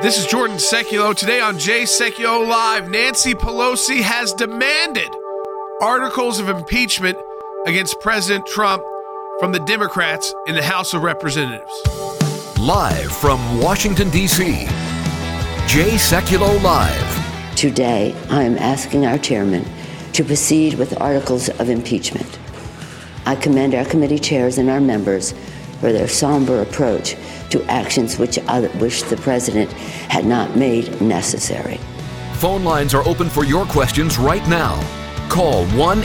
This is Jordan Seculo. Today on Jay Seculo Live, Nancy Pelosi has demanded articles of impeachment against President Trump from the Democrats in the House of Representatives. Live from Washington, D.C., Jay Seculo Live. Today, I am asking our chairman to proceed with articles of impeachment. I commend our committee chairs and our members for their somber approach to actions which the president had not made necessary. Phone lines are open for your questions right now. Call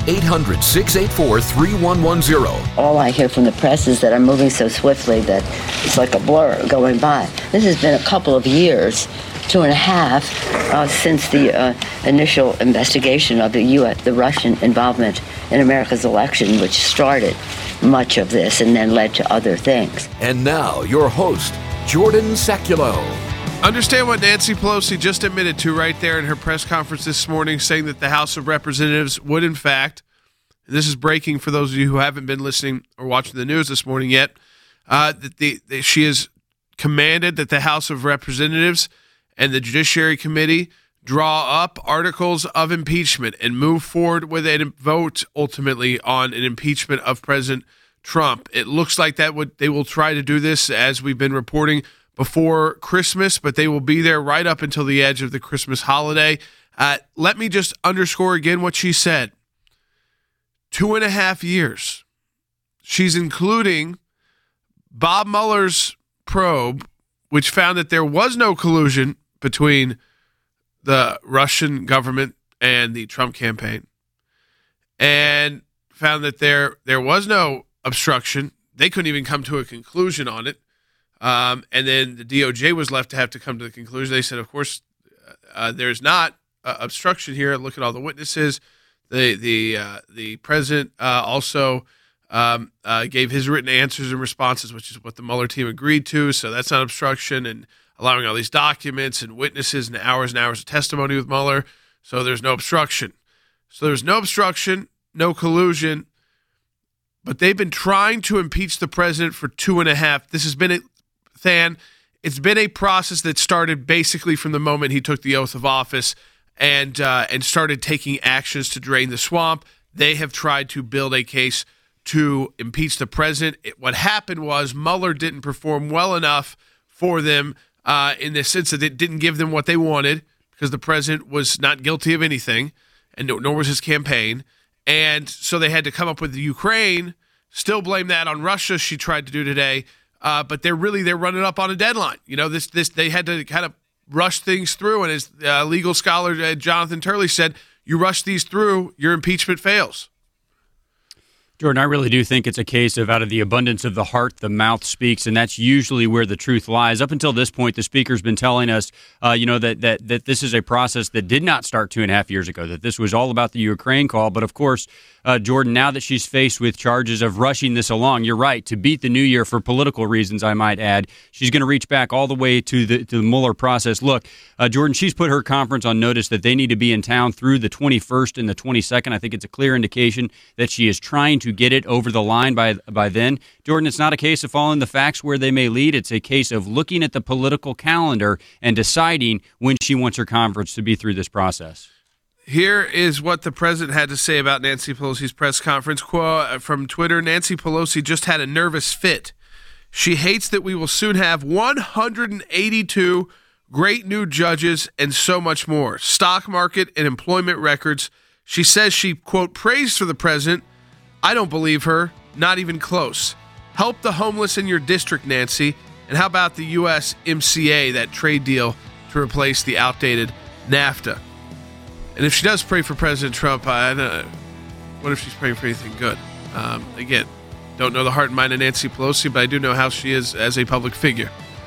1-800-684-3110. All I hear from the press is that I'm moving so swiftly that it's like a blur going by. This has been a couple of years, 2.5, since the initial investigation of the Russian involvement in America's election, which started much of this and then led to other things. And now, your host, Jordan Seculo. Understand what Nancy Pelosi just admitted to right there in her press conference this morning, saying that the House of Representatives would, in fact, and this is breaking for those of you who haven't been listening or watching the news this morning yet, that she has commanded that the House of Representatives and the Judiciary Committee draw up articles of impeachment and move forward with a vote ultimately on an impeachment of President Trump. It looks like they will try to do this, as we've been reporting, before Christmas, but they will be there right up until the edge of the Christmas holiday. Let me just underscore again what she said. 2.5 years. She's including Bob Mueller's probe, which found that there was no collusion between the Russian government and the Trump campaign, and found that there was no obstruction. They couldn't even come to a conclusion on it. And then the DOJ was left to have to come to the conclusion. They said, of course, there's not obstruction here. Look at all the witnesses. The president also gave his written answers and responses, which is what the Mueller team agreed to. So that's not obstruction, and allowing all these documents and witnesses and hours of testimony with Mueller. So there's no obstruction. So there's no obstruction, no collusion. But they've been trying to impeach the president for 2.5. This has been it's been a process that started basically from the moment he took the oath of office and started taking actions to drain the swamp. They have tried to build a case to impeach the president. What happened was Mueller didn't perform well enough for them in the sense that it didn't give them what they wanted, because the president was not guilty of anything, and nor was his campaign. And so they had to come up with the Ukraine, still blame that on Russia, she tried to do today. But they're running up on a deadline. You know, this they had to kind of rush things through. And as legal scholar Jonathan Turley said, you rush these through, your impeachment fails. Jordan, I really do think it's a case of out of the abundance of the heart, the mouth speaks, and that's usually where the truth lies. Up until this point, the speaker's been telling us, that this is a process that did not start 2.5 years ago, that this was all about the Ukraine call. But of course, Jordan, now that she's faced with charges of rushing this along, you're right, to beat the new year for political reasons, I might add, she's going to reach back all the way to the Mueller process. Look, Jordan, she's put her conference on notice that they need to be in town through the 21st and the 22nd. I think it's a clear indication that she is trying to get it over the line by then. Jordan, it's not a case of following the facts where they may lead. It's a case of looking at the political calendar and deciding when she wants her conference to be through this process. Here is what the president had to say about Nancy Pelosi's press conference. Quote from Twitter: Nancy Pelosi just had a nervous fit. She hates that we will soon have 182 great new judges and so much more. Stock market and employment records. She says she, quote, prays for the president. I don't believe her, not even close. Help the homeless in your district, Nancy. And how about the USMCA, that trade deal to replace the outdated NAFTA? And if she does pray for President Trump, what if she's praying for anything good? Again, don't know the heart and mind of Nancy Pelosi, but I do know how she is as a public figure.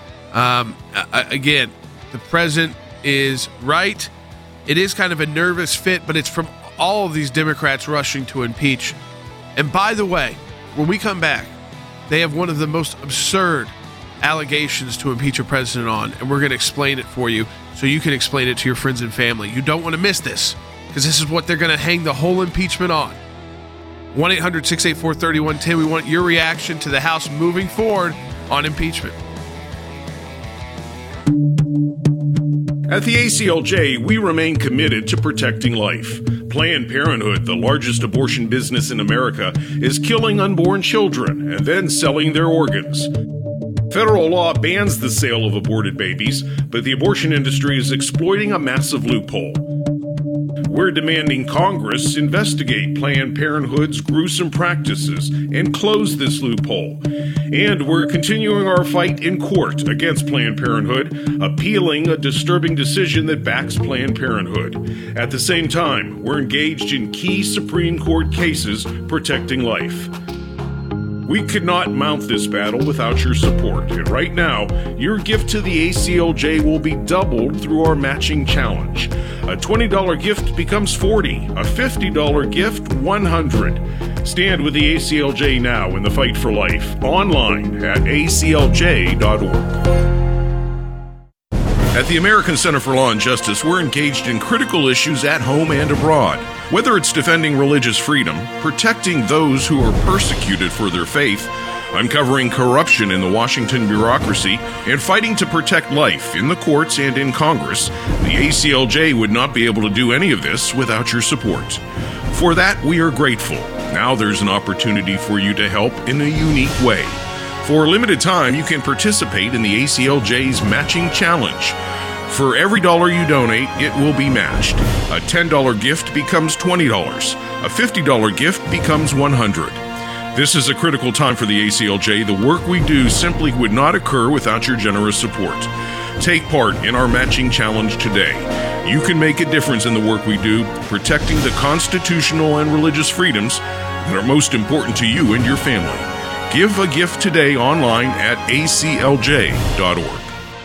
Again, the president is right. It is kind of a nervous fit, but it's from all of these Democrats rushing to impeach. And by the way, when we come back, they have one of the most absurd allegations to impeach a president on, and we're going to explain it for you so you can explain it to your friends and family. You don't want to miss this, because this is what they're going to hang the whole impeachment on. 1-800-684-3110. We want your reaction to the House moving forward on impeachment. At the ACLJ, we remain committed to protecting life. Planned Parenthood, the largest abortion business in America, is killing unborn children and then selling their organs. Federal law bans the sale of aborted babies, but the abortion industry is exploiting a massive loophole. We're demanding Congress investigate Planned Parenthood's gruesome practices and close this loophole. And we're continuing our fight in court against Planned Parenthood, appealing a disturbing decision that backs Planned Parenthood. At the same time, we're engaged in key Supreme Court cases protecting life. We could not mount this battle without your support, and right now, your gift to the ACLJ will be doubled through our matching challenge. A $20 gift becomes $40, a $50 gift $100. Stand with the ACLJ now in the fight for life, online at aclj.org. At the American Center for Law and Justice, we're engaged in critical issues at home and abroad. Whether it's defending religious freedom, protecting those who are persecuted for their faith, uncovering corruption in the Washington bureaucracy, and fighting to protect life in the courts and in Congress, the ACLJ would not be able to do any of this without your support. For that, we are grateful. Now there's an opportunity for you to help in a unique way. For a limited time, you can participate in the ACLJ's Matching Challenge. For every dollar you donate, it will be matched. A $10 gift becomes $20. A $50 gift becomes $100. This is a critical time for the ACLJ. The work we do simply would not occur without your generous support. Take part in our Matching Challenge today. You can make a difference in the work we do, protecting the constitutional and religious freedoms that are most important to you and your family. Give a gift today online at aclj.org.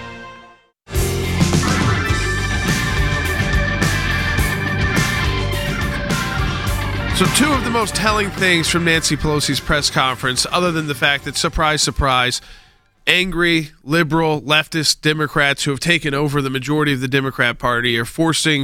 So two of the most telling things from Nancy Pelosi's press conference, other than the fact that, surprise, surprise, angry, liberal, leftist Democrats who have taken over the majority of the Democrat Party are forcing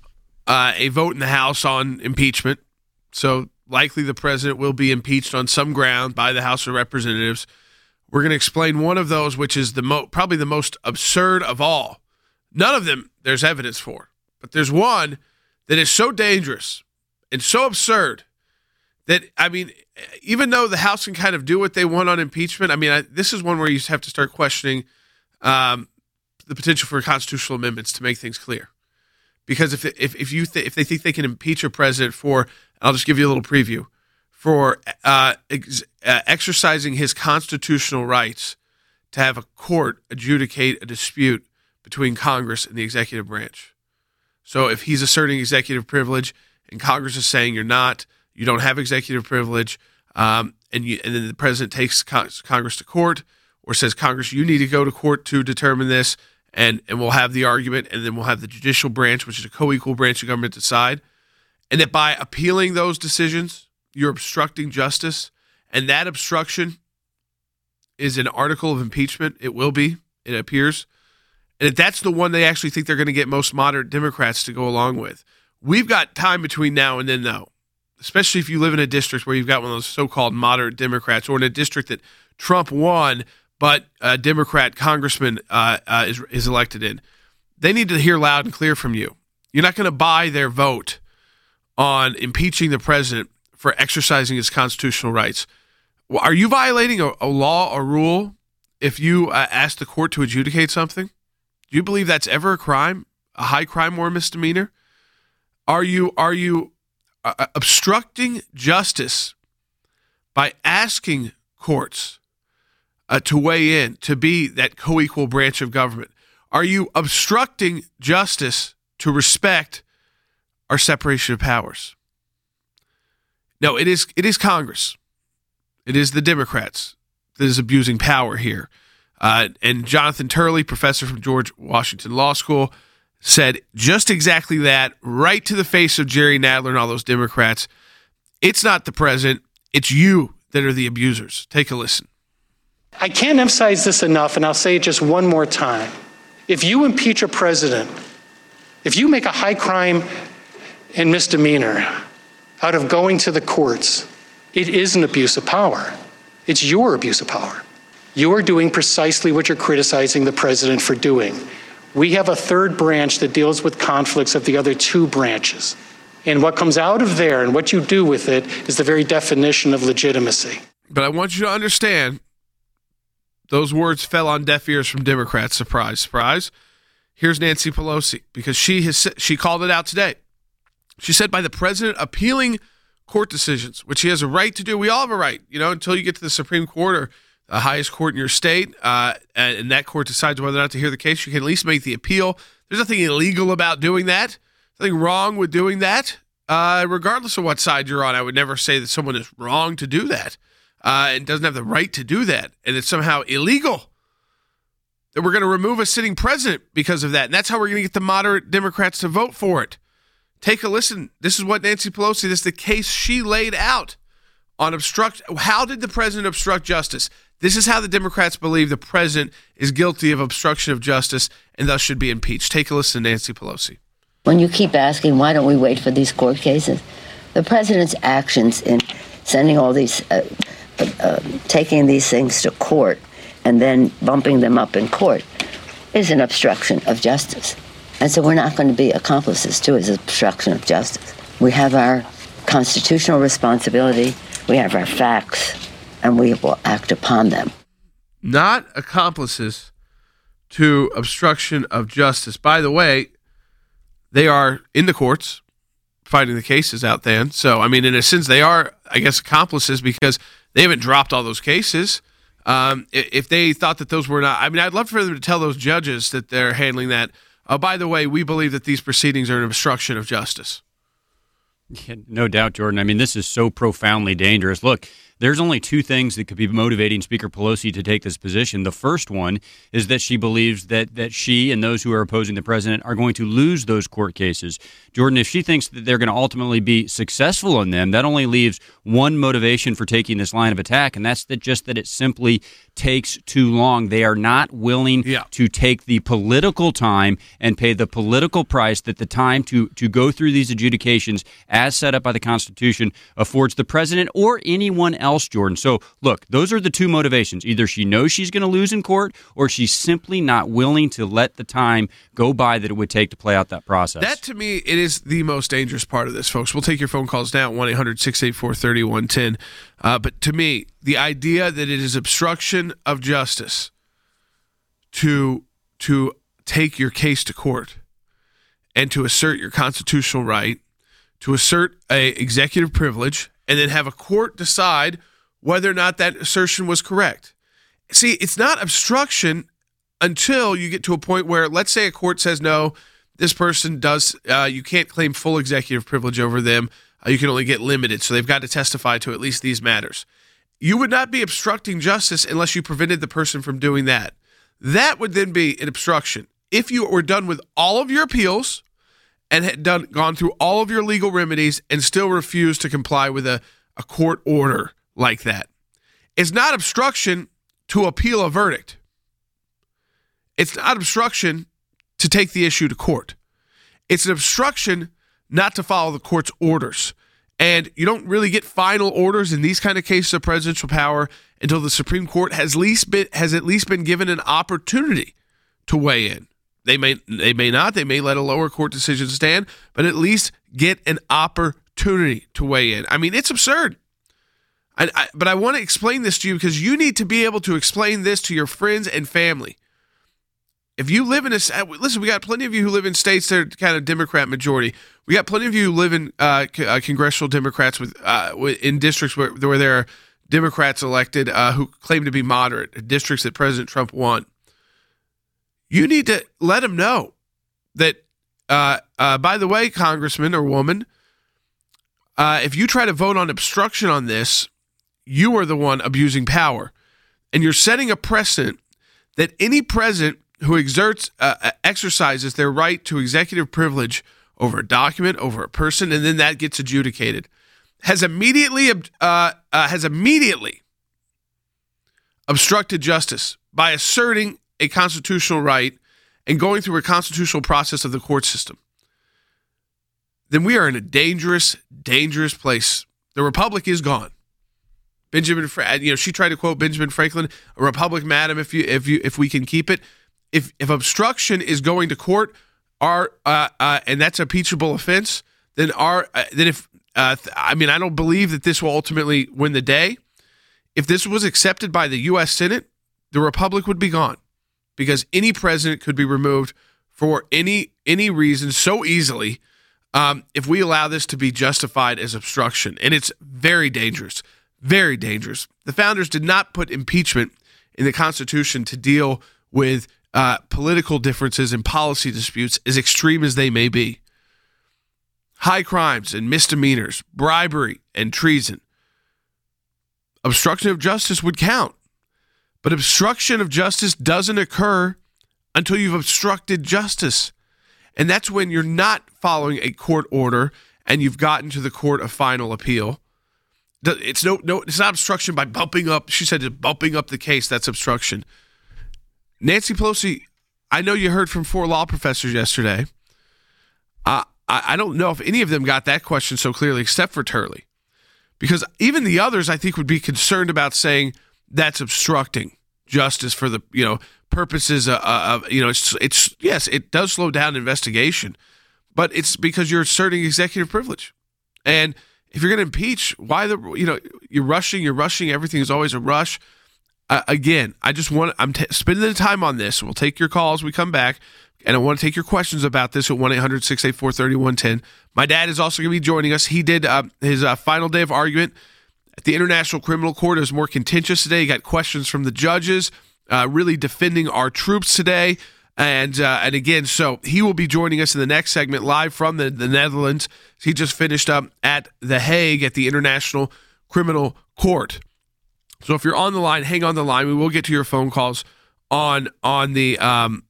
a vote in the House on impeachment. So likely the president will be impeached on some ground by the House of Representatives. We're going to explain one of those, which is probably the most absurd of all. None of them there's evidence for, but there's one that is so dangerous and so absurd that, I mean, even though the House can kind of do what they want on impeachment, I mean, this is one where you have to start questioning the potential for constitutional amendments to make things clear. Because if they think they can impeach a president for, I'll just give you a little preview, for exercising his constitutional rights to have a court adjudicate a dispute between Congress and the executive branch. So if he's asserting executive privilege and Congress is saying you don't have executive privilege, and then the president takes Congress to court or says, Congress, you need to go to court to determine this, and we'll have the argument, and then we'll have the judicial branch, which is a co-equal branch of government, decide. And that by appealing those decisions, you're obstructing justice, and that obstruction is an article of impeachment. It will be, it appears. And that's the one they actually think they're going to get most moderate Democrats to go along with. We've got time between now and then, though, especially if you live in a district where you've got one of those so-called moderate Democrats, or in a district that Trump won, but a Democrat congressman is elected in. They need to hear loud and clear from you. You're not going to buy their vote on impeaching the president for exercising his constitutional rights. Are you violating a law or rule if you ask the court to adjudicate something? Do you believe that's ever a crime, a high crime or a misdemeanor? Are you obstructing justice by asking courts to weigh in, to be that co-equal branch of government? Are you obstructing justice to respect our separation of powers? No, it is Congress. It is the Democrats that is abusing power here. And Jonathan Turley, professor from George Washington Law School, said just exactly that, right to the face of Jerry Nadler and all those Democrats. It's not the president. It's you that are the abusers. Take a listen. I can't emphasize this enough, and I'll say it just one more time. If you impeach a president, if you make a high crime and misdemeanor out of going to the courts, it is an abuse of power. It's your abuse of power. You are doing precisely what you're criticizing the president for doing. We have a third branch that deals with conflicts of the other two branches. And what comes out of there and what you do with it is the very definition of legitimacy. But I want you to understand, those words fell on deaf ears from Democrats. Surprise, surprise. Here's Nancy Pelosi, because she called it out today. She said by the president appealing court decisions, which he has a right to do. We all have a right, until you get to the Supreme Court or the highest court in your state, and that court decides whether or not to hear the case. You can at least make the appeal. There's nothing illegal about doing that. Nothing wrong with doing that. Regardless of what side you're on, I would never say that someone is wrong to do that and doesn't have the right to do that, and it's somehow illegal. That we're going to remove a sitting president because of that, and that's how we're going to get the moderate Democrats to vote for it. Take a listen. This is what Nancy Pelosi, this is the case she laid out on obstruct. How did the president obstruct justice? This is how the Democrats believe the president is guilty of obstruction of justice and thus should be impeached. Take a listen to Nancy Pelosi. When you keep asking, why don't we wait for these court cases? The president's actions in sending all these, taking these things to court and then bumping them up in court is an obstruction of justice. And so we're not going to be accomplices to his obstruction of justice. We have our constitutional responsibility, we have our facts, and we will act upon them. Not accomplices to obstruction of justice. By the way, they are in the courts fighting the cases out there. So, in a sense, they are, I guess, accomplices because they haven't dropped all those cases. If they thought that those were not, I'd love for them to tell those judges that they're handling that. By the way, we believe that these proceedings are an obstruction of justice. Yeah, no doubt, Jordan. This is so profoundly dangerous. Look, there's only two things that could be motivating Speaker Pelosi to take this position. The first one is that she believes that she and those who are opposing the president are going to lose those court cases. Jordan, if she thinks that they're going to ultimately be successful in them, that only leaves one motivation for taking this line of attack, and that's that it simply takes too long. They are not willing to take the political time and pay the political price that the time to go through these adjudications as set up by the Constitution affords the president or anyone else, Jordan. So, look, those are the two motivations. Either she knows she's going to lose in court or she's simply not willing to let the time go by that it would take to play out that process. That, to me, it is the most dangerous part of this, folks. We'll take your phone calls now, 1-800-684-3110. But to me, the idea that it is obstruction of justice to take your case to court and to assert your constitutional right, to assert a executive privilege, and then have a court decide whether or not that assertion was correct. See, it's not obstruction until you get to a point where, let's say a court says, no, this person does, you can't claim full executive privilege over them. You can only get limited, so they've got to testify to at least these matters. You would not be obstructing justice unless you prevented the person from doing that. That would then be an obstruction. If you were done with all of your appeals and had gone through all of your legal remedies and still refused to comply with a court order like that. It's not obstruction to appeal a verdict. It's not obstruction to take the issue to court. It's an obstruction not to follow the court's orders. And you don't really get final orders in these kind of cases of presidential power until the Supreme Court has at least been given an opportunity to weigh in. They may not. They may let a lower court decision stand, but at least get an opportunity to weigh in. It's absurd. But I want to explain this to you because you need to be able to explain this to your friends and family. If you live in listen, we got plenty of you who live in states that are kind of Democrat majority. We got plenty of you who live in congressional Democrats in districts where there are Democrats elected who claim to be moderate, districts that President Trump won. You need to let them know that, by the way, congressman or woman, if you try to vote on obstruction on this, you are the one abusing power. And you're setting a precedent that any president who exercises their right to executive privilege over a document, over a person, and then that gets adjudicated, has immediately obstructed justice by asserting a constitutional right and going through a constitutional process of the court system. Then we are in a dangerous, dangerous place. The republic is gone. She tried to quote Benjamin Franklin, "A republic, madam, if we can keep it." if obstruction is going to court, and that's a impeachable offense, then I don't believe that this will ultimately win the day. If this was accepted by the U.S. Senate, the republic would be gone, because any president could be removed for any reason so easily if we allow this to be justified as obstruction. And it's very dangerous, very dangerous. The founders did not put impeachment in the Constitution to deal with political differences and policy disputes, as extreme as they may be. High crimes and misdemeanors, bribery and treason. Obstruction of justice would count. But obstruction of justice doesn't occur until you've obstructed justice. And that's when you're not following a court order and you've gotten to the court of final appeal. It's it's not obstruction by bumping up. She said bumping up the case. That's obstruction. Nancy Pelosi, I know you heard from 4 law professors yesterday. I don't know if any of them got that question so clearly, except for Turley, because even the others, I think, would be concerned about saying that's obstructing justice for the purposes of it's yes, it does slow down investigation, but it's because you're asserting executive privilege. And if you're going to impeach, why you're rushing. Everything is always a rush. Again, I'm spending the time on this. We'll take your calls. We come back. And I want to take your questions about this at 1-800-684-3110. My dad is also going to be joining us. He did his final day of argument at the International Criminal Court. It was more contentious today. He got questions from the judges, really defending our troops today. And again, so he will be joining us in the next segment live from the Netherlands. He just finished up at The Hague at the International Criminal Court. So if you're on the line, hang on the line. We will get to your phone calls on the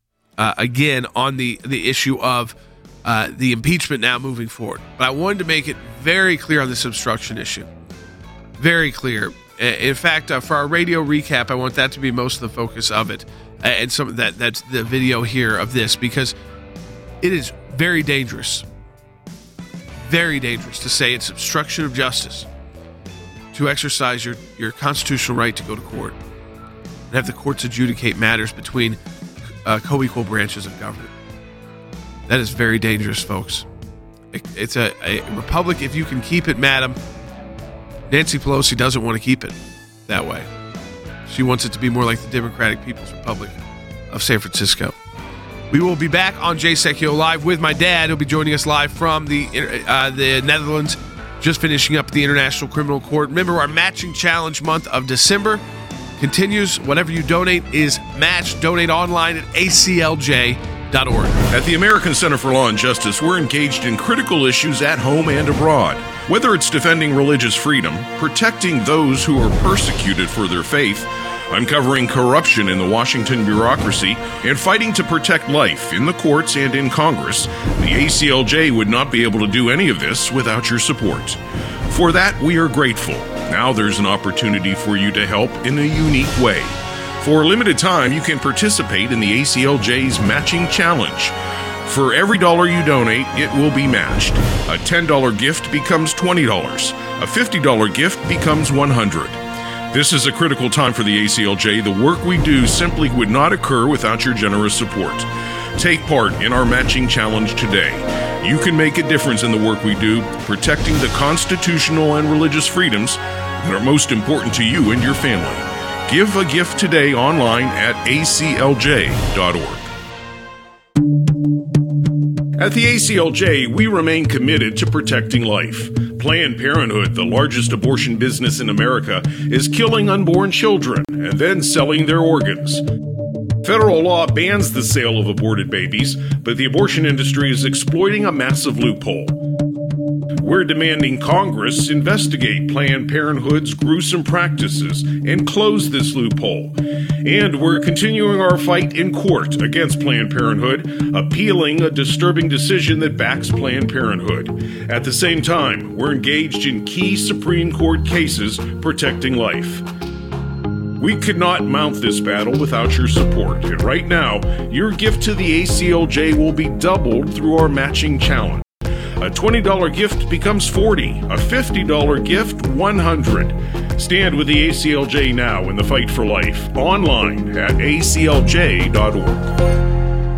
issue of the impeachment now moving forward. But I wanted to make it very clear on this obstruction issue. Very clear. In fact, for our radio recap, I want that to be most of the focus of it. And that's the video here of this, because it is very dangerous. Very dangerous to say it's obstruction of justice to exercise your constitutional right to go to court and have the courts adjudicate matters between co-equal branches of government. That is very dangerous, folks. It's a republic if you can keep it, madam. Nancy Pelosi doesn't want to keep it that way. She wants it to be more like the Democratic People's Republic of San Francisco. We will be back on Jay Sekulow Live with my dad. He'll be joining us live from the Netherlands, just finishing up the International Criminal Court. Remember, our matching challenge month of December continues. Whatever you donate is matched. Donate online at aclj.org. At the American Center for Law and Justice, we're engaged in critical issues at home and abroad. Whether it's defending religious freedom, protecting those who are persecuted for their faith, uncovering corruption in the Washington bureaucracy, and fighting to protect life in the courts and in Congress, the ACLJ would not be able to do any of this without your support. For that, we are grateful. Now there's an opportunity for you to help in a unique way. For a limited time, you can participate in the ACLJ's Matching Challenge. For every $1 you donate, it will be matched. A $10 gift becomes $20. A $50 gift becomes $100. This is a critical time for the ACLJ. The work we do simply would not occur without your generous support. Take part in our Matching Challenge today. You can make a difference in the work we do, protecting the constitutional and religious freedoms that are most important to you and your family. Give a gift today online at aclj.org. At the ACLJ, we remain committed to protecting life. Planned Parenthood, the largest abortion business in America, is killing unborn children and then selling their organs. Federal law bans the sale of aborted babies, but the abortion industry is exploiting a massive loophole. We're demanding Congress investigate Planned Parenthood's gruesome practices and close this loophole. And we're continuing our fight in court against Planned Parenthood, appealing a disturbing decision that backs Planned Parenthood. At the same time, we're engaged in key Supreme Court cases protecting life. We could not mount this battle without your support, and right now, your gift to the ACLJ will be doubled through our matching challenge. A $20 gift becomes $40, a $50 gift $100. Stand with the ACLJ now in the fight for life. Online at aclj.org.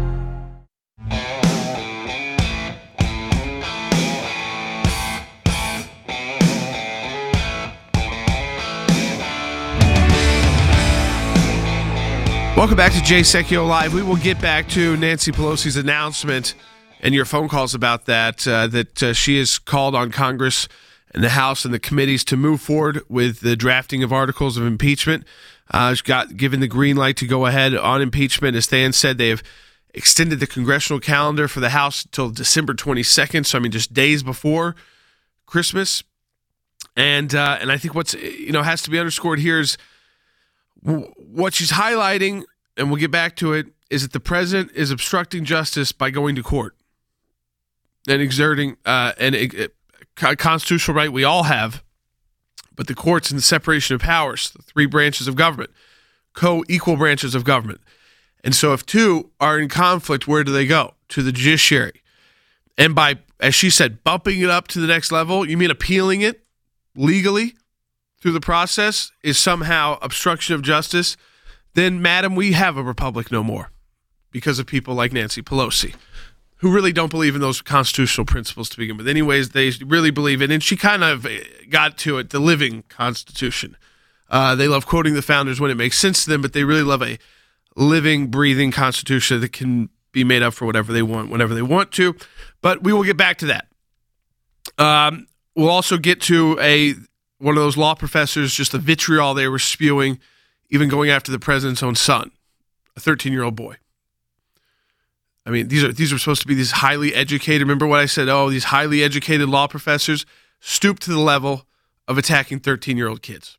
Welcome back to Jay Secchio Live. We will get back to Nancy Pelosi's announcement and your phone calls about that, she has called on Congress and the House and the committees to move forward with the drafting of articles of impeachment. She got given the green light to go ahead on impeachment. As Stan said, they have extended the congressional calendar for the House until December 22nd, so just days before Christmas. And I think what's has to be underscored here is what she's highlighting, and we'll get back to it, is that the president is obstructing justice by going to court and exerting a constitutional right we all have, but the courts and the separation of powers, the three branches of government, co-equal branches of government. And so if two are in conflict, where do they go? To the judiciary. And by, as she said, bumping it up to the next level, you mean appealing it legally through the process is somehow obstruction of justice, then, madam, we have a republic no more because of people like Nancy Pelosi, who really don't believe in those constitutional principles to begin with. Anyways, they really believe in it, and she kind of got to it, the living Constitution. They love quoting the founders when it makes sense to them, but they really love a living, breathing Constitution that can be made up for whatever they want, whenever they want to. But we will get back to that. We'll also get to one of those law professors, just the vitriol they were spewing, even going after the president's own son, a 13-year-old boy. These are supposed to be these highly educated. Remember what I said? Oh, these highly educated law professors stoop to the level of attacking 13-year-old kids.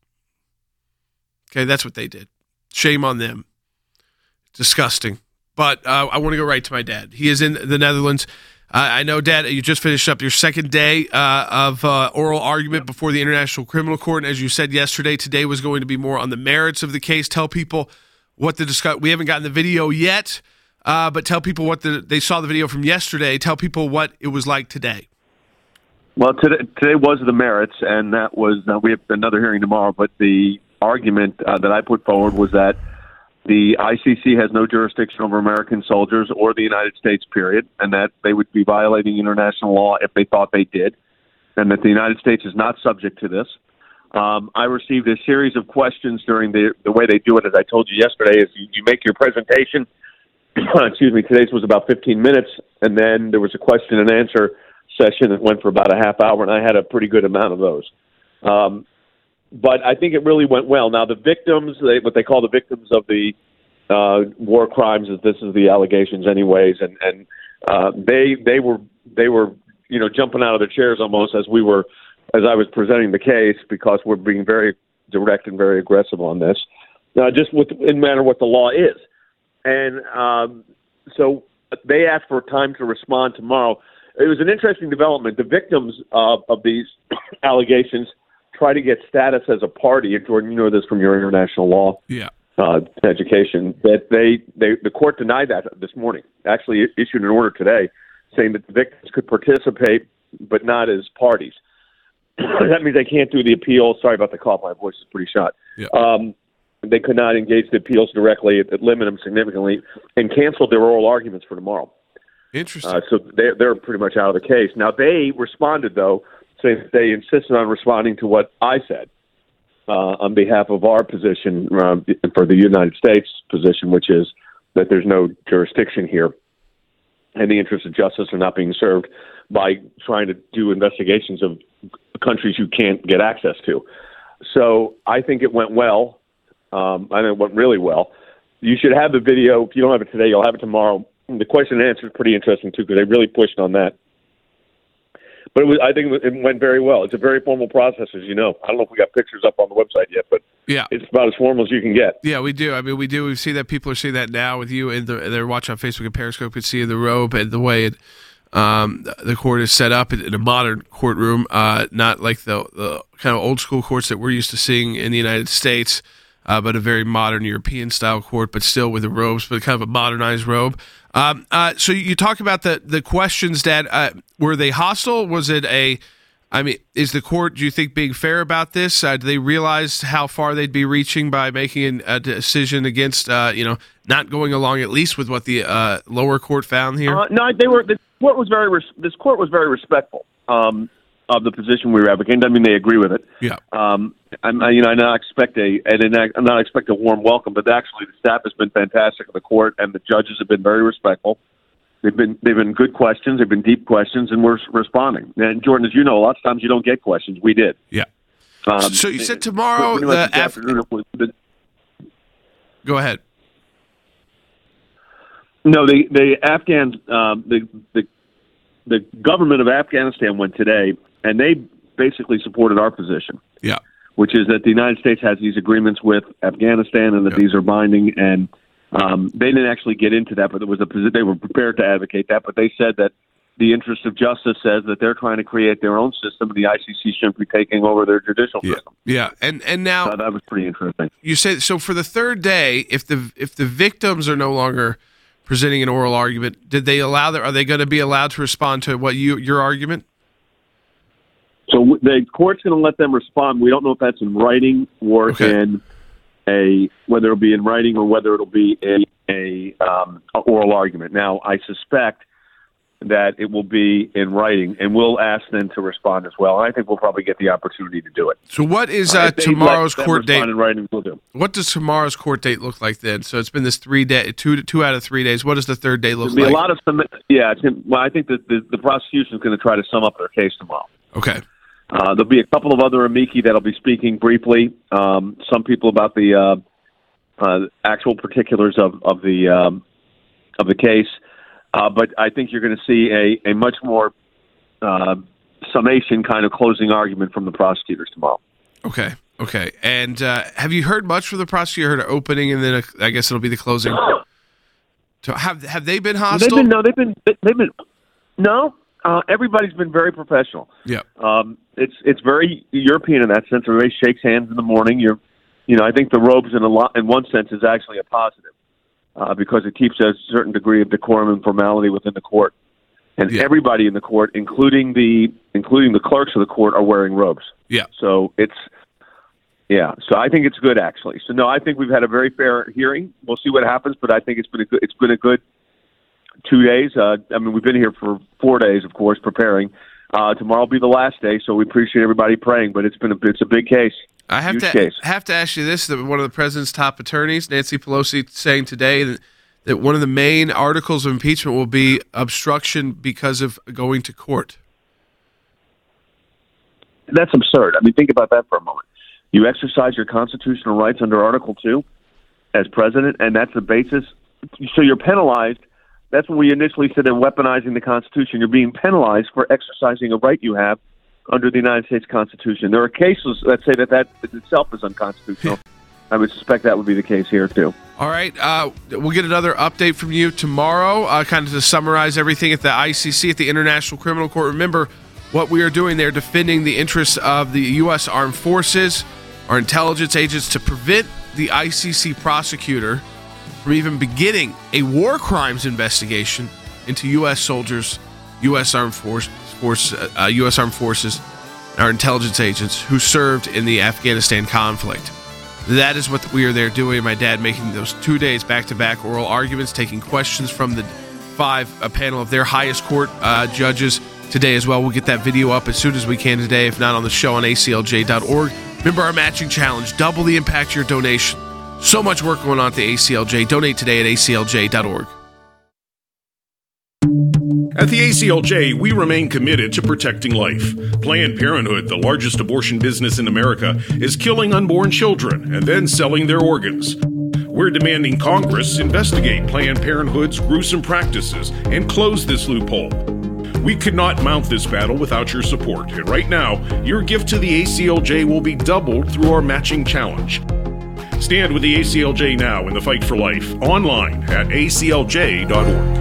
Okay, that's what they did. Shame on them. Disgusting. But I want to go right to my dad. He is in the Netherlands. I know, Dad, you just finished up your second day of oral argument before the International Criminal Court. And as you said yesterday, today was going to be more on the merits of the case. Tell people what the discuss. We haven't gotten the video yet, but tell people what they saw the video from yesterday. Tell people what it was like today. Well, today was the merits, and that was we have another hearing tomorrow. But the argument that I put forward was that the ICC has no jurisdiction over American soldiers or the United States, period, and that they would be violating international law if they thought they did, and that the United States is not subject to this. I received a series of questions during the way they do it, as I told you yesterday, is you make your presentation. Excuse me, today's was about 15 minutes, and then there was a question and answer session that went for about a half hour, and I had a pretty good amount of those. But I think it really went well. Now, the victims, what they call the victims of the war crimes, this is the allegations anyways, and they were jumping out of their chairs almost as I was presenting the case, because we're being very direct and very aggressive on this. Just in matter what the law is. And so they asked for time to respond tomorrow. It was an interesting development. The victims of these allegations try to get status as a party. And Jordan, you know this from your international law education, that the court denied that this morning, actually issued an order today saying that the victims could participate but not as parties. That means they can't do the appeal. Sorry about the cough. My voice is pretty shot. Yeah. They could not engage the appeals directly. It limited them significantly and canceled their oral arguments for tomorrow. Interesting. So they're pretty much out of the case. Now, they responded, though, saying that they insisted on responding to what I said on behalf of our position for the United States position, which is that there's no jurisdiction here and the interests of justice are not being served by trying to do investigations of countries you can't get access to. So I think it went well. I think it went really well. You should have the video. If you don't have it today, you'll have it tomorrow. The question and answer is pretty interesting, too, because they really pushed on that. But I think it went very well. It's a very formal process, as you know. I don't know if we got pictures up on the website yet, but it's about as formal as you can get. Yeah, we do. We do. We see that people are seeing that now with you, and they're watching on Facebook and Periscope. You can see the robe and the way the court is set up in a modern courtroom, not like the kind of old school courts that we're used to seeing in the United States, but a very modern European-style court, but still with the robes, but kind of a modernized robe. So you talk about the questions, Dad. Were they hostile? Was it I mean, is the court, do you think, being fair about this? Do they realize how far they'd be reaching by making a decision against, not going along at least with what the lower court found here? No, this court was very respectful of the position we were advocating. I mean, they agree with it. Yeah. I not expect a warm welcome, but actually the staff has been fantastic at the court, and the judges have been very respectful. They've been good questions. They've been deep questions, and we're responding. And Jordan, as you know, a lot of times you don't get questions. We did. Yeah. So you said tomorrow. Go ahead. No, the Afghans, the government of Afghanistan went today, and they basically supported our position. Yeah. Which is that the United States has these agreements with Afghanistan, and that these are binding. And they didn't actually get into that, but they were prepared to advocate that. But they said that the interest of justice says that they're trying to create their own system, and the ICC shouldn't be taking over their judicial system. Yeah, and now that was pretty interesting. You said so for the third day, if the victims are no longer presenting an oral argument, did they allow that? Are they going to be allowed to respond to your argument? So the court's going to let them respond. We don't know if that's in writing or in whether it'll be in writing or whether it'll be a oral argument. Now, I suspect that it will be in writing, and we'll ask them to respond as well. And I think we'll probably get the opportunity to do it. So what is tomorrow's court date? In writing, we'll do. What does tomorrow's court date look like then? So it's been this 3 day, two out of 3 days. What does the third day look like? A lot of I think that the prosecution is going to try to sum up their case tomorrow. Okay. There'll be a couple of other amici that'll be speaking briefly. Some people about the actual particulars of the case, but I think you're going to see a much more summation kind of closing argument from the prosecutors tomorrow. Okay. And have you heard much from the prosecutor? Heard an opening, and then I guess it'll be the closing. So have they been hostile? They've been. No. Everybody's been very professional. Yeah. It's very European in that sense. Everybody shakes hands in the morning. I think the robes in one sense is actually a positive because it keeps a certain degree of decorum and formality within the court. And everybody in the court, including the clerks of the court, are wearing robes. Yeah. So So I think it's good actually. So no, I think we've had a very fair hearing. We'll see what happens, but I think it's been a good 2 days. We've been here for 4 days, of course, preparing. Tomorrow will be the last day, so we appreciate everybody praying. But it's a big case. I have to ask you this: that one of the president's top attorneys, Nancy Pelosi, saying today that one of the main articles of impeachment will be obstruction because of going to court. That's absurd. Think about that for a moment. You exercise your constitutional rights under Article 2 as president, and that's the basis. So you're penalized. That's when we initially said they're weaponizing the Constitution. You're being penalized for exercising a right you have under the United States Constitution. There are cases that say that itself is unconstitutional. I would suspect that would be the case here, too. All right. We'll get another update from you tomorrow, kind of to summarize everything at the ICC, at the International Criminal Court. Remember what we are doing there, defending the interests of the U.S. Armed Forces, our intelligence agents, to prevent the ICC prosecutor from even beginning a war crimes investigation into U.S. soldiers, U.S. Armed Forces, our intelligence agents who served in the Afghanistan conflict. That is what we are there doing. My dad making those 2 days back-to-back oral arguments, taking questions from the a panel of their highest court judges today as well. We'll get that video up as soon as we can today, if not on the show on aclj.org. Remember our matching challenge, double the impact of your donation. So much work going on at the ACLJ. Donate today at aclj.org. At the ACLJ, we remain committed to protecting life. Planned Parenthood, the largest abortion business in America, is killing unborn children and then selling their organs. We're demanding Congress investigate Planned Parenthood's gruesome practices and close this loophole. We could not mount this battle without your support, and right now, your gift to the ACLJ will be doubled through our matching challenge. Stand with the ACLJ now in the fight for life, online at aclj.org.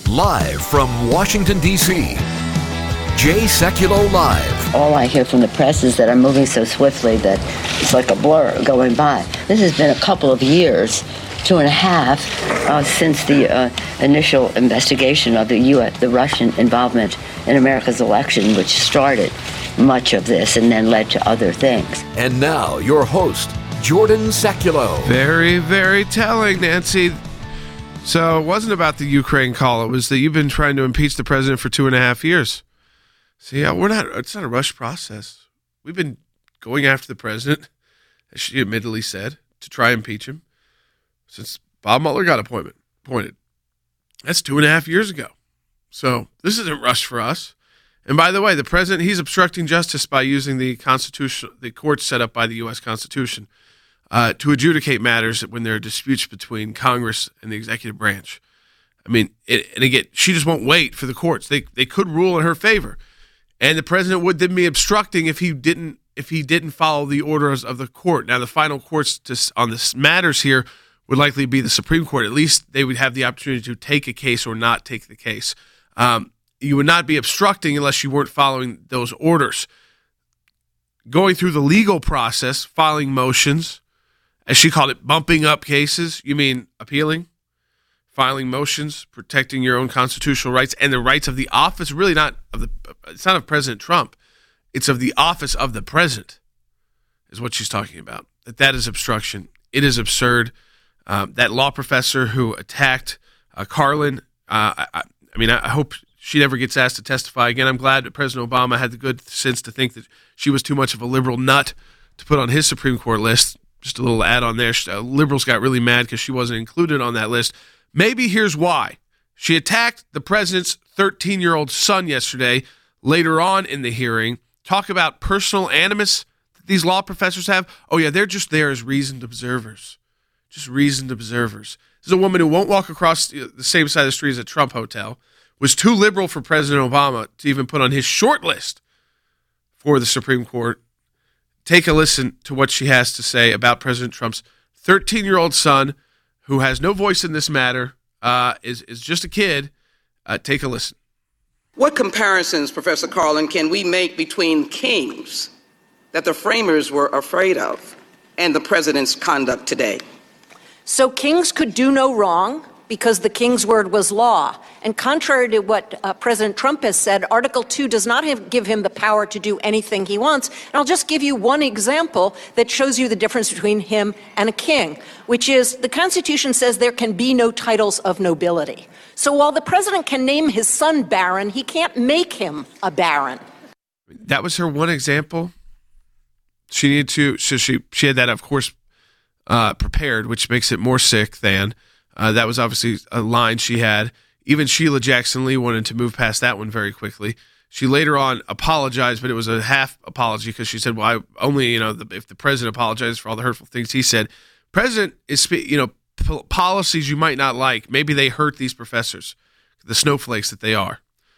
Live from Washington, D.C., Jay Sekulow Live. All I hear from the press is that I'm moving so swiftly that it's like a blur going by. This has been a couple of years, 2.5, since the initial investigation of the Russian involvement in America's election, which started much of this and then led to other things. And now, your host, Jordan Sekulow. Very, very telling, Nancy. So it wasn't about the Ukraine call. It was that you've been trying to impeach the president for 2.5 years. See, it's not a rushed process. We've been going after the president, as she admittedly said, to try and impeach him since Bob Mueller got appointed. That's 2.5 years ago. So this isn't rushed for us. And by the way, the president, he's obstructing justice by using the courts set up by the U.S. Constitution to adjudicate matters when there are disputes between Congress and the executive branch. I mean, and again, she just won't wait for the courts. They could rule in her favor. And the president would then be obstructing if he didn't follow the orders of the court. Now, the final courts on this matters here would likely be the Supreme Court. At least they would have the opportunity to take a case or not take the case. You would not be obstructing unless you weren't following those orders. Going through the legal process, filing motions, as she called it, bumping up cases. You mean appealing? Filing motions, protecting your own constitutional rights and the rights of the office, really it's not of President Trump. It's of the office of the president is what she's talking about. That is obstruction. It is absurd. That law professor who attacked Carlin, I hope she never gets asked to testify again. I'm glad that President Obama had the good sense to think that she was too much of a liberal nut to put on his Supreme Court list. Just a little add on there. Liberals got really mad because she wasn't included on that list. Maybe here's why. She attacked the president's 13-year-old son yesterday, later on in the hearing. Talk about personal animus that these law professors have. Oh, yeah, they're just there as reasoned observers. Just reasoned observers. This is a woman who won't walk across the same side of the street as a Trump hotel, was too liberal for President Obama to even put on his short list for the Supreme Court. Take a listen to what she has to say about President Trump's 13-year-old son, who has no voice in this matter, is just a kid. Take a listen. What comparisons, Professor Carlin, can we make between kings that the framers were afraid of and the president's conduct today? So kings could do no wrong because the king's word was law. And contrary to what President Trump has said, Article 2 does not give him the power to do anything he wants. And I'll just give you one example that shows you the difference between him and a king, which is the Constitution says there can be no titles of nobility. So while the president can name his son Baron, he can't make him a baron. That was her one example. She needed to, so she had that, of course, prepared, which makes it more sick than. That was obviously a line she had. Even Sheila Jackson Lee wanted to move past that one very quickly. She later on apologized, but it was a half apology because she said, well, I only, if the president apologized for all the hurtful things he said. President is, policies you might not like. Maybe they hurt these professors, the snowflakes that they are.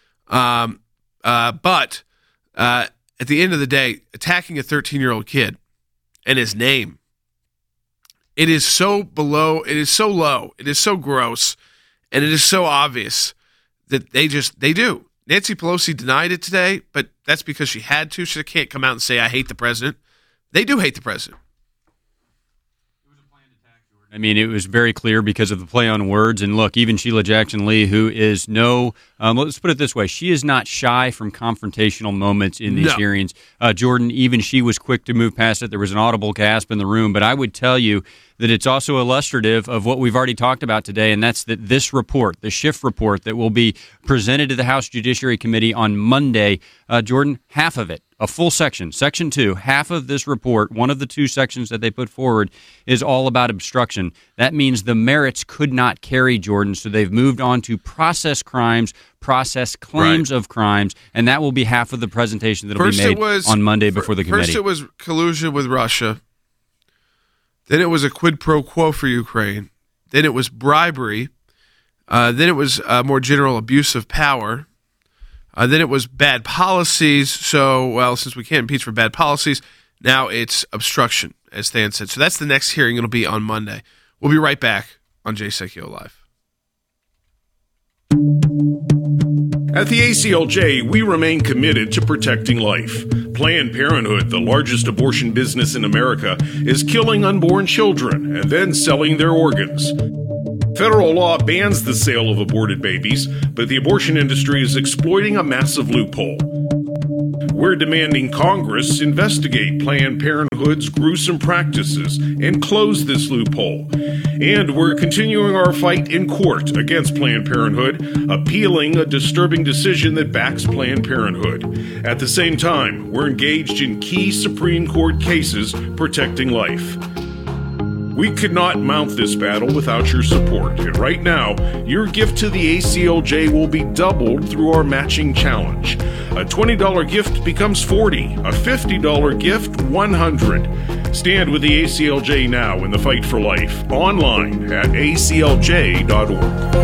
But at the end of the day, attacking a 13-year-old kid and his name, it is so low, it is so gross, and it is so obvious that they do. Nancy Pelosi denied it today, but that's because she had to. She can't come out and say, I hate the president. They do hate the president. I mean, it was very clear because of the play on words. And look, even Sheila Jackson Lee, who is let's put it this way, she is not shy from confrontational moments in these hearings. Jordan, even she was quick to move past it. There was an audible gasp in the room. But I would tell you that it's also illustrative of what we've already talked about today, and that's that this report, the Schiff report that will be presented to the House Judiciary Committee on Monday, Jordan, half of it, a full section, Section 2, half of this report, one of the two sections that they put forward, is all about obstruction. That means the merits could not carry, Jordan, so they've moved on to process crimes, process claims of crimes, and that will be half of the presentation that will be made on Monday before the committee. First it was collusion with Russia. Then it was a quid pro quo for Ukraine. Then it was bribery. Then it was more general abuse of power. Then it was bad policies. So, since we can't impeach for bad policies, now it's obstruction, as Than said. So that's the next hearing. It'll be on Monday. We'll be right back on Jay Sekulow Live. At the ACLJ, we remain committed to protecting life. Planned Parenthood, the largest abortion business in America, is killing unborn children and then selling their organs. Federal law bans the sale of aborted babies, but the abortion industry is exploiting a massive loophole. We're demanding Congress investigate Planned Parenthood's gruesome practices and close this loophole. And we're continuing our fight in court against Planned Parenthood, appealing a disturbing decision that backs Planned Parenthood. At the same time, we're engaged in key Supreme Court cases protecting life. We could not mount this battle without your support, and right now, your gift to the ACLJ will be doubled through our matching challenge. A $20 gift becomes $40, a $50 gift $100. Stand with the ACLJ now in the fight for life, online at aclj.org.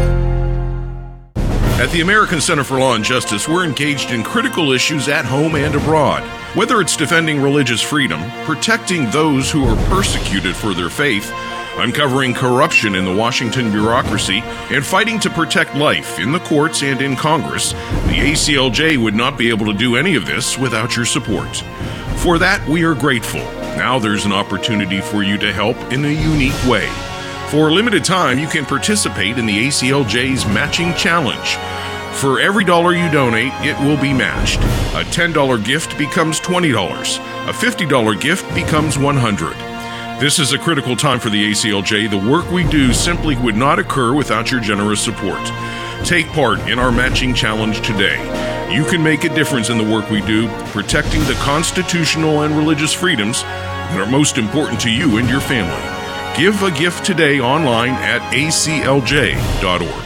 At the American Center for Law and Justice, we're engaged in critical issues at home and abroad. Whether it's defending religious freedom, protecting those who are persecuted for their faith, uncovering corruption in the Washington bureaucracy, and fighting to protect life in the courts and in Congress, the ACLJ would not be able to do any of this without your support. For that, we are grateful. Now there's an opportunity for you to help in a unique way. For a limited time, you can participate in the ACLJ's Matching Challenge. For every dollar you donate, it will be matched. A $10 gift becomes $20. A $50 gift becomes $100. This is a critical time for the ACLJ. The work we do simply would not occur without your generous support. Take part in our Matching Challenge today. You can make a difference in the work we do, protecting the constitutional and religious freedoms that are most important to you and your family. Give a gift today online at aclj.org.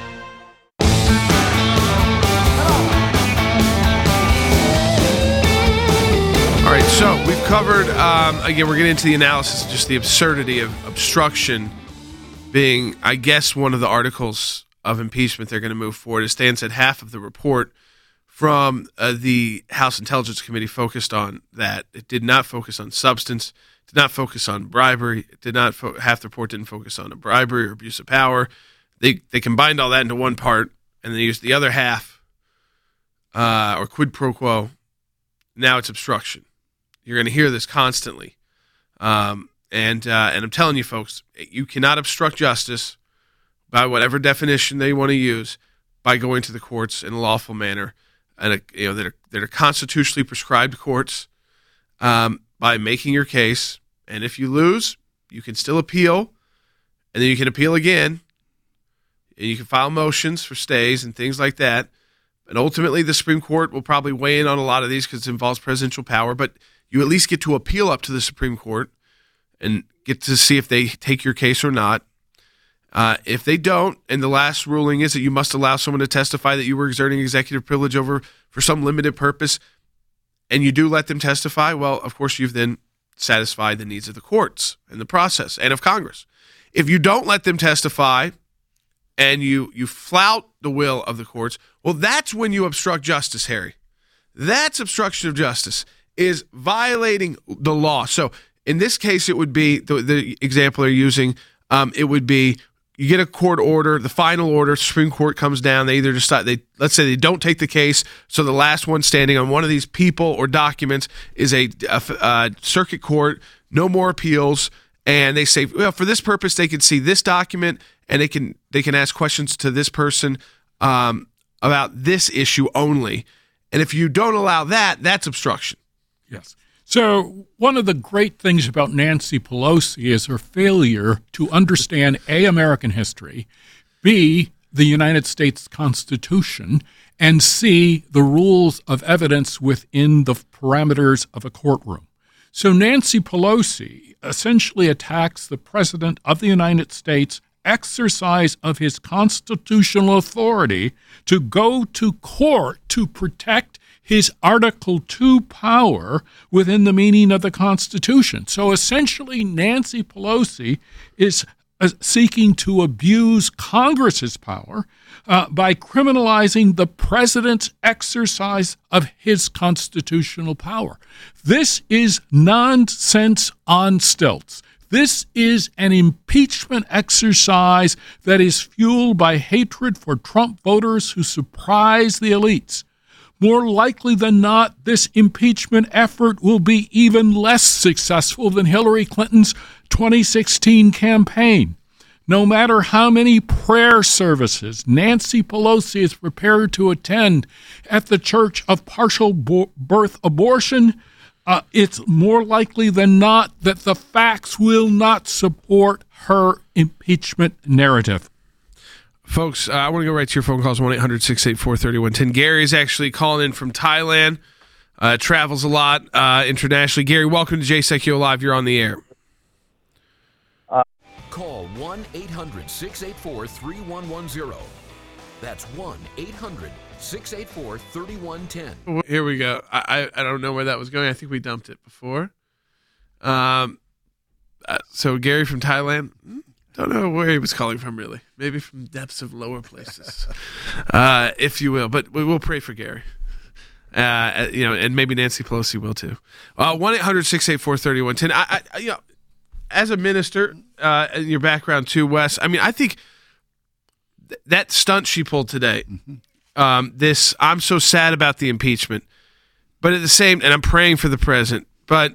All right, so we've covered, again, we're getting into the analysis of just the absurdity of obstruction being, I guess, one of the articles of impeachment they're going to move forward. As Stan said, half of the report from the House Intelligence Committee focused on that. It did not focus on substance, did not focus on bribery, it did not half the report didn't focus on a bribery or abuse of power. They combined all that into one part, and they used the other half, or quid pro quo. Now it's obstruction. You're going to hear this constantly. And I'm telling you, folks, you cannot obstruct justice by whatever definition they want to use by going to the courts in a lawful manner, and that are constitutionally prescribed courts, by making your case. And if you lose, you can still appeal, and then you can appeal again, and you can file motions for stays and things like that. And ultimately, the Supreme Court will probably weigh in on a lot of these because it involves presidential power, but you at least get to appeal up to the Supreme Court and get to see if they take your case or not. If they don't, and the last ruling is that you must allow someone to testify that you were exerting executive privilege over for some limited purpose, and you do let them testify, well, of course, you've then satisfied the needs of the courts and the process and of Congress. If you don't let them testify and you flout the will of the courts, well, that's when you obstruct justice, Harry. That's obstruction of justice, is violating the law. So in this case, it would be, the example they're using, it would be, you get a court order, the final order, Supreme Court comes down, they either decide, let's say they don't take the case, so the last one standing on one of these people or documents is a circuit court, no more appeals, and they say, well, for this purpose, they can see this document, and they can ask questions to this person about this issue only. And if you don't allow that, that's obstruction. Yes. So one of the great things about Nancy Pelosi is her failure to understand A, American history, B, the United States Constitution, and C, the rules of evidence within the parameters of a courtroom. So Nancy Pelosi essentially attacks the President of the United States' exercise of his constitutional authority to go to court to protect his Article II power within the meaning of the Constitution. So essentially, Nancy Pelosi is seeking to abuse Congress's power by criminalizing the president's exercise of his constitutional power. This is nonsense on stilts. This is an impeachment exercise that is fueled by hatred for Trump voters who surprise the elites. More likely than not, this impeachment effort will be even less successful than Hillary Clinton's 2016 campaign. No matter how many prayer services Nancy Pelosi is prepared to attend at the Church of Partial Birth Abortion, it's more likely than not that the facts will not support her impeachment narrative. Folks, I want to go right to your phone calls, 1-800-684-3110. Gary is actually calling in from Thailand, travels a lot internationally. Gary, welcome to JSECU Live. You're on the air. Call 1-800-684-3110. That's 1-800-684-3110. Here we go. I don't know where that was going. I think we dumped it before. So Gary from Thailand, don't know where he was calling from, really. Maybe from depths of lower places, if you will. But we will pray for Gary. And maybe Nancy Pelosi will too. 1-800-684-3110. As a minister, in your background too, Wes, I mean, I think that stunt she pulled today, this, I'm so sad about the impeachment, but at the same, and I'm praying for the president, but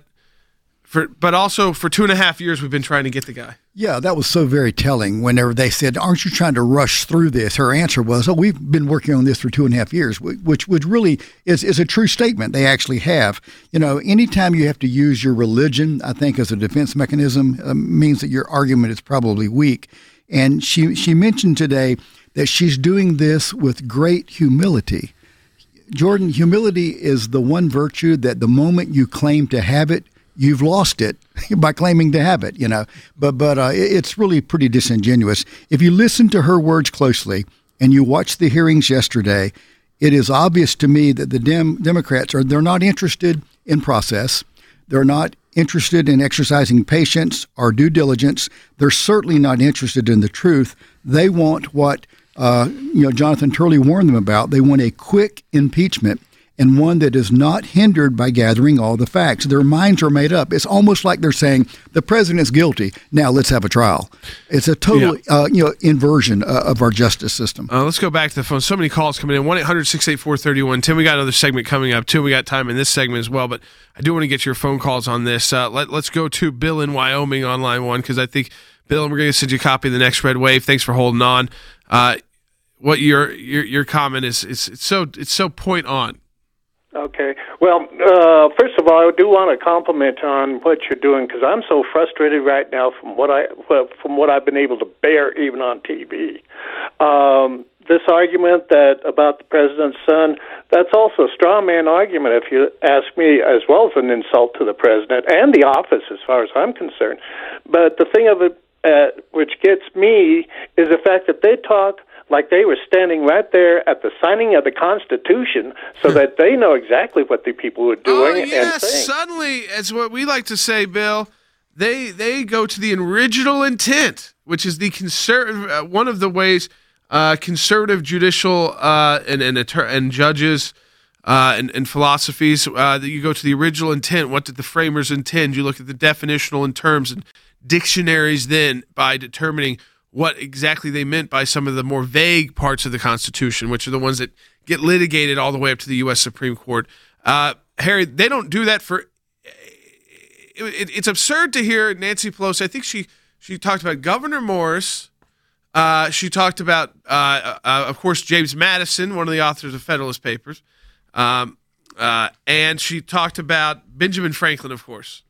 also for 2.5 years, we've been trying to get the guy. Yeah, that was so very telling. Whenever they said, aren't you trying to rush through this? Her answer was, we've been working on this for 2.5 years, which really is a true statement. They actually have. Anytime you have to use your religion, I think, as a defense mechanism, means that your argument is probably weak. And she mentioned today that she's doing this with great humility. Jordan, humility is the one virtue that the moment you claim to have it, you've lost it by claiming to have it, But it's really pretty disingenuous. If you listen to her words closely and you watch the hearings yesterday, it is obvious to me that the Democrats they're not interested in process. They're not interested in exercising patience or due diligence. They're certainly not interested in the truth. They want what Jonathan Turley warned them about. They want a quick impeachment, and one that is not hindered by gathering all the facts. Their minds are made up. It's almost like they're saying, the president's guilty, now let's have a trial. It's a total inversion of our justice system. Let's go back to the phone. So many calls coming in. 1-800-684-3110. We got another segment coming up, too. We got time in this segment as well, but I do want to get your phone calls on this. Let's go to Bill in Wyoming on line one, because I think, Bill, we're going to send you a copy of The Next Red Wave. Thanks for holding on. What your comment is, it's so point on. Okay. Well, first of all, I do want to compliment on what you're doing, because I'm so frustrated right now from what I've been able to bear even on TV. This argument about the president's son, that's also a straw man argument, if you ask me, as well as an insult to the president and the office, as far as I'm concerned. But the thing of it, which gets me, is the fact that they talk like they were standing right there at the signing of the Constitution, so that they know exactly what the people were doing. Yes, and saying. Suddenly, as what we like to say, Bill, they go to the original intent, which is the one of the ways conservative judicial and judges and philosophies that you go to the original intent. What did the framers intend? You look at the definitional in terms and dictionaries then by determining what exactly they meant by some of the more vague parts of the Constitution, which are the ones that get litigated all the way up to the U.S. Supreme Court. Harry, they don't do that for... It's absurd to hear Nancy Pelosi. I think she talked about Governor Morris. She talked about, of course, James Madison, one of the authors of Federalist Papers. And she talked about Benjamin Franklin, of course.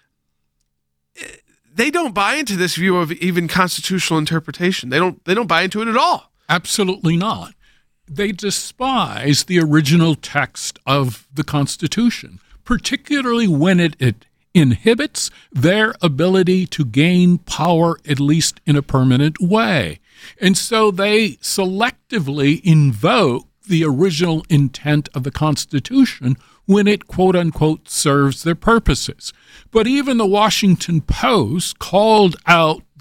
They don't buy into this view of even constitutional interpretation. They don't buy into it at all. Absolutely not. They despise the original text of the Constitution, particularly when it inhibits their ability to gain power, at least in a permanent way. And so they selectively invoke the original intent of the Constitution when it, quote-unquote, serves their purposes. But even the Washington Post called out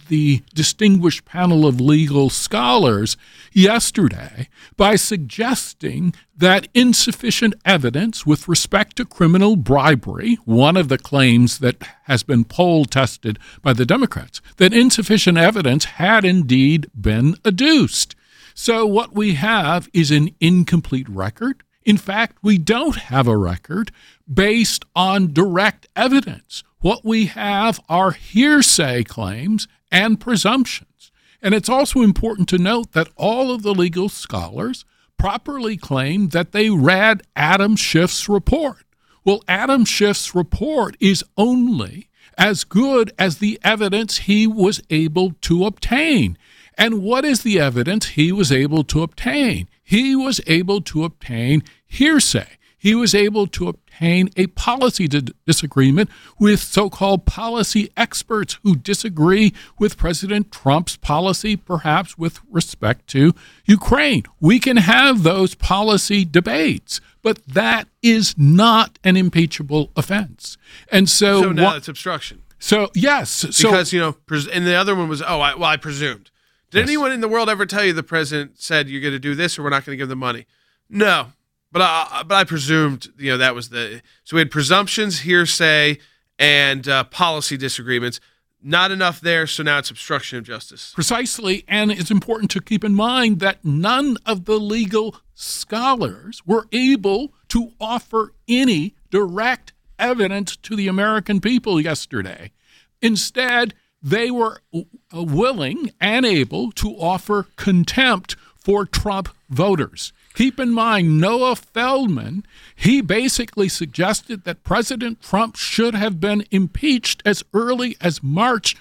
the distinguished panel of legal scholars yesterday by suggesting that insufficient evidence with respect to criminal bribery, one of the claims that has been poll tested by the Democrats, that insufficient evidence had indeed been adduced. So what we have is an incomplete record. In fact, we don't have a record based on direct evidence. What we have are hearsay claims and presumptions. And it's also important to note that all of the legal scholars properly claim that they read Adam Schiff's report. Well, Adam Schiff's report is only as good as the evidence he was able to obtain. And what is the evidence he was able to obtain? He was able to obtain hearsay. He was able to obtain a policy disagreement with so-called policy experts who disagree with President Trump's policy, perhaps with respect to Ukraine. We can have those policy debates, but that is not an impeachable offense. And so now it's obstruction. So, yes. Because, and the other one was, I presumed. Did anyone in the world ever tell you the president said you're going to do this or we're not going to give them money? No. But I presumed, that was so we had presumptions, hearsay, and policy disagreements. Not enough there, so now it's obstruction of justice. Precisely, and it's important to keep in mind that none of the legal scholars were able to offer any direct evidence to the American people yesterday. Instead, they were willing and able to offer contempt for Trump voters. Keep in mind, Noah Feldman, he basically suggested that President Trump should have been impeached as early as March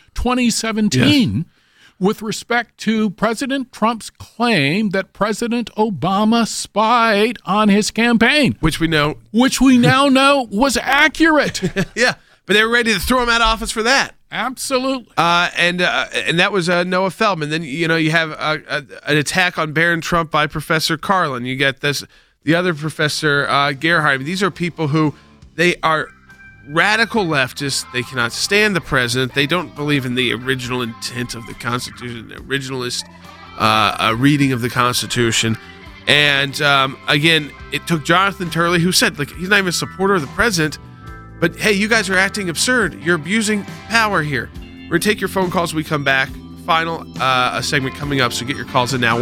2017 with respect to President Trump's claim that President Obama spied on his campaign. Which we now know was accurate. Yeah, but they were ready to throw him out of office for that. Absolutely. And that was Noah Feldman. Then, you have an attack on Barron Trump by Professor Carlin. You get the other Professor Gerhardt. These are people who, they are radical leftists. They cannot stand the president. They don't believe in the original intent of the Constitution, the originalist reading of the Constitution. And again, it took Jonathan Turley, who said, he's not even a supporter of the president, but hey, you guys are acting absurd. You're abusing power here. We're going to take your phone calls when we come back. Final segment coming up, so get your calls in now.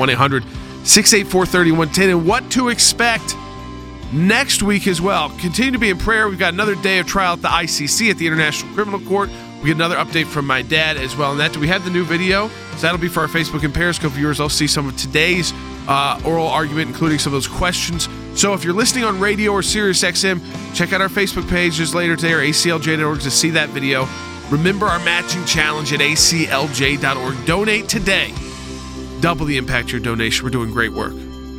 1-800-684-3110. And what to expect next week as well. Continue to be in prayer. We've got another day of trial at the ICC at the International Criminal Court. We get another update from my dad as well. And that, do we have the new video? So that'll be for our Facebook and Periscope viewers. I'll see some of today's oral argument, including some of those questions. So if you're listening on radio or Sirius XM, check out our Facebook page just later today or aclj.org to see that video. Remember our matching challenge at aclj.org. Donate today. Double the impact of your donation. We're doing great work.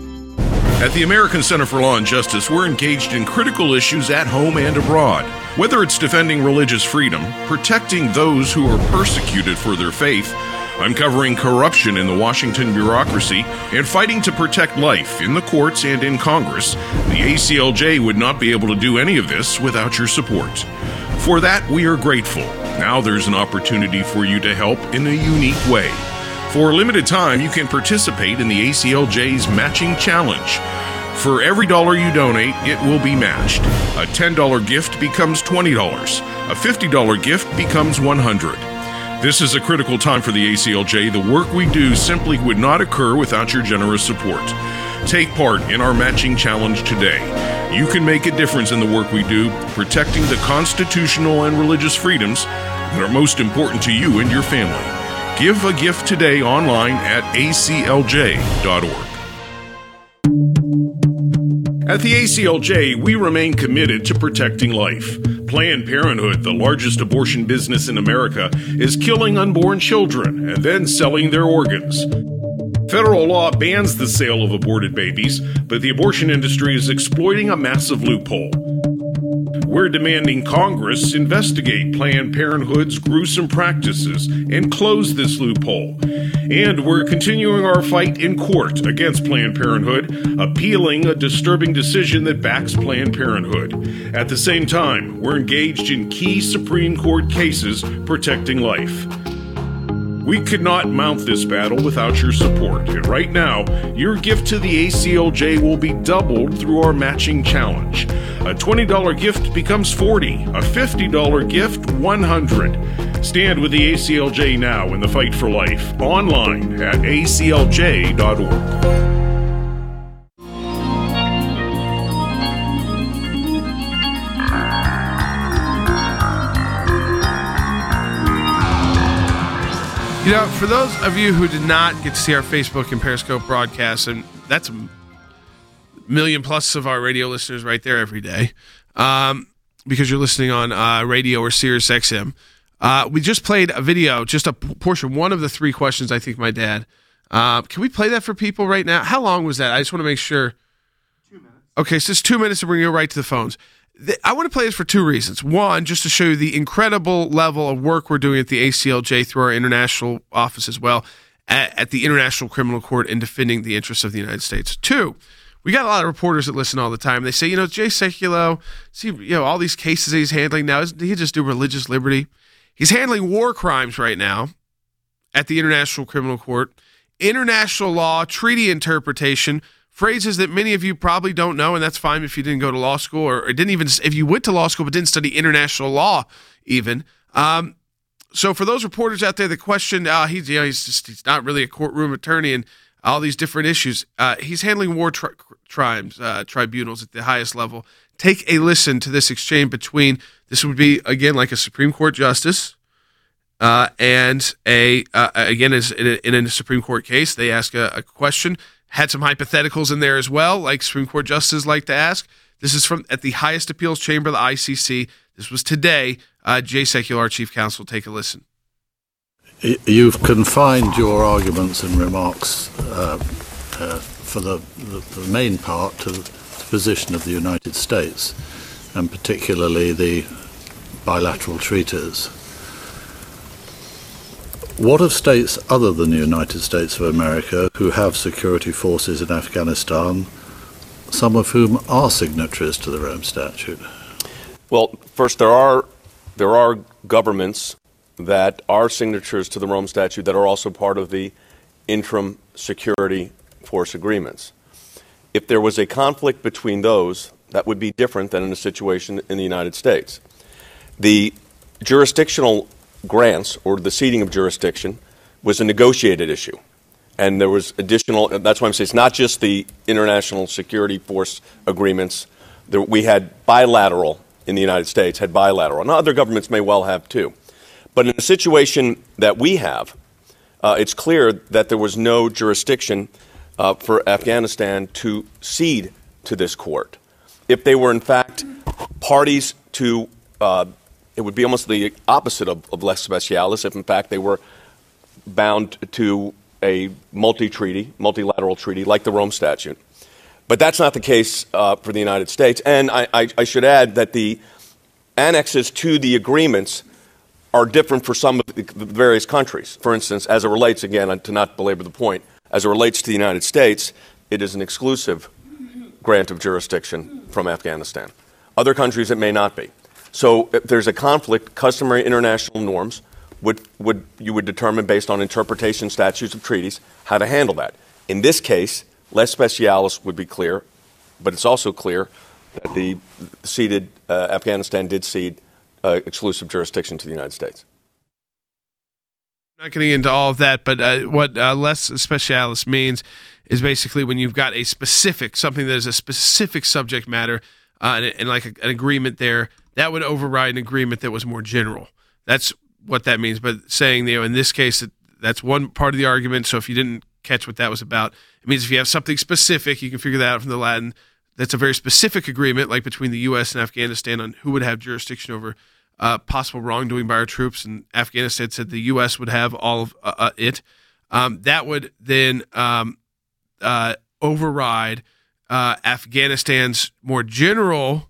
At the American Center for Law and Justice, we're engaged in critical issues at home and abroad. Whether it's defending religious freedom, protecting those who are persecuted for their faith, uncovering corruption in the Washington bureaucracy, and fighting to protect life in the courts and in Congress, the ACLJ would not be able to do any of this without your support. For that, we are grateful. Now there's an opportunity for you to help in a unique way. For a limited time, you can participate in the ACLJ's Matching Challenge. For every dollar you donate, it will be matched. A $10 gift becomes $20. A $50 gift becomes $100. This is a critical time for the ACLJ. The work we do simply would not occur without your generous support. Take part in our Matching Challenge today. You can make a difference in the work we do, protecting the constitutional and religious freedoms that are most important to you and your family. Give a gift today online at aclj.org. At the ACLJ, we remain committed to protecting life. Planned Parenthood, the largest abortion business in America, is killing unborn children and then selling their organs. Federal law bans the sale of aborted babies, but the abortion industry is exploiting a massive loophole. We're demanding Congress investigate Planned Parenthood's gruesome practices and close this loophole. And we're continuing our fight in court against Planned Parenthood, appealing a disturbing decision that backs Planned Parenthood. At the same time, we're engaged in key Supreme Court cases protecting life. We could not mount this battle without your support, and right now, your gift to the ACLJ will be doubled through our matching challenge. A $20 gift becomes $40, a $50 gift $100. Stand with the ACLJ now in the fight for life, online at aclj.org. You know, for those of you who did not get to see our Facebook and Periscope broadcasts, and that's a million plus of our radio listeners right there every day, because you're listening on radio or Sirius XM. We just played a video, just a portion, one of the three questions, I think, my dad. Can we play that for people right now? How long was that? I just want to make sure. 2 minutes. Okay, so it's 2 minutes to bring you right to the phones. I want to play this for two reasons. One, just to show you the incredible level of work we're doing at the ACLJ through our international office as well, at the International Criminal Court in defending the interests of the United States. Two, we got a lot of reporters that listen all the time. They say, Jay Sekulow, see, all these cases that he's handling now, doesn't he just do religious liberty? He's handling war crimes right now at the International Criminal Court, international law, treaty interpretation, phrases that many of you probably don't know, and that's fine if you didn't go to law school or didn't even, if you went to law school but didn't study international law even. So for those reporters out there that question, he's not really a courtroom attorney and all these different issues. He's handling war tribunals at the highest level. Take a listen to this exchange between, this would be, again, like a Supreme Court justice and in a Supreme Court case, they ask a question, had some hypotheticals in there as well, like Supreme Court justices like to ask. This is from at the highest appeals chamber of the ICC. This was today. Jay Sekulow, our chief counsel, take a listen. You've confined your arguments and remarks for the main part to the position of the United States, and particularly the bilateral treaties. What of states other than the United States of America who have security forces in Afghanistan, some of whom are signatories to the Rome Statute? Well, first, there are governments that are signatories to the Rome Statute that are also part of the interim security force agreements. If there was a conflict between those, that would be different than in a situation in the United States. The jurisdictional grants, or the ceding of jurisdiction, was a negotiated issue. And there was additional, that's why I'm saying it's not just the international security force agreements. We had bilateral in the United States, had bilateral. And other governments may well have too. But in a situation that we have, it's clear that there was no jurisdiction for Afghanistan to cede to this court. If they were, in fact, parties to it would be almost the opposite of lex specialis if, in fact, they were bound to a multilateral treaty like the Rome Statute. But that's not the case for the United States. And I should add that the annexes to the agreements are different for some of the various countries. For instance, as it relates, again, to not belabor the point, as it relates to the United States, it is an exclusive grant of jurisdiction from Afghanistan. Other countries, it may not be. So if there's a conflict, customary international norms you would determine based on interpretation statutes of treaties how to handle that. In this case, lex specialis would be clear, but it's also clear that the ceded Afghanistan did cede exclusive jurisdiction to the United States. I'm not getting into all of that, but what lex specialis means is basically when you've got a specific, something that is a specific subject matter and like an agreement there, that would override an agreement that was more general. That's what that means. But saying, in this case, that's one part of the argument. So if you didn't catch what that was about, it means if you have something specific, you can figure that out from the Latin. That's a very specific agreement, like between the U.S. and Afghanistan on who would have jurisdiction over possible wrongdoing by our troops. And Afghanistan said the U.S. would have all of it. That would then override Afghanistan's more general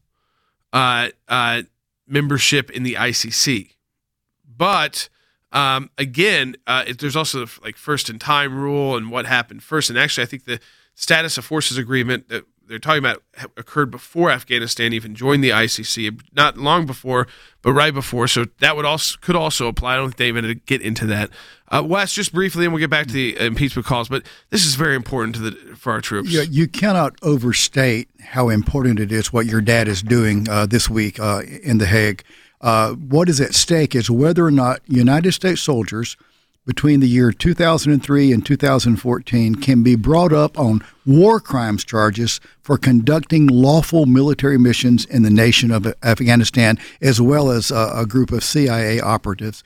membership in the ICC. But again, there's also like first in time rule and what happened first. And actually, I think the status of forces agreement that they're talking about occurred before Afghanistan even joined the ICC, not long before, but right before. So that could also apply. I don't think they even get into that. Wes, just briefly, and we'll get back to the impeachment calls, but this is very important for our troops. You cannot overstate how important it is what your dad is doing this week in The Hague. What is at stake is whether or not United States soldiers between the year 2003 and 2014 can be brought up on war crimes charges for conducting lawful military missions in the nation of Afghanistan, as well as a group of CIA operatives.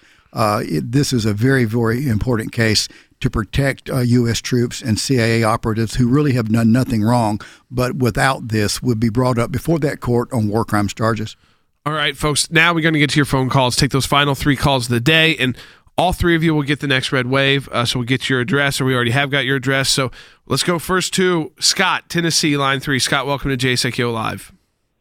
This is a very, very important case to protect U.S. troops and CIA operatives who really have done nothing wrong, but without this would be brought up before that court on war crimes charges. All right, folks, now we're going to get to your phone calls, take those final 3 calls of the day, and all 3 of you will get the next red wave, so we'll get your address, or we already have got your address. So let's go first to Scott, Tennessee, line 3. Scott, welcome to JSECO Live.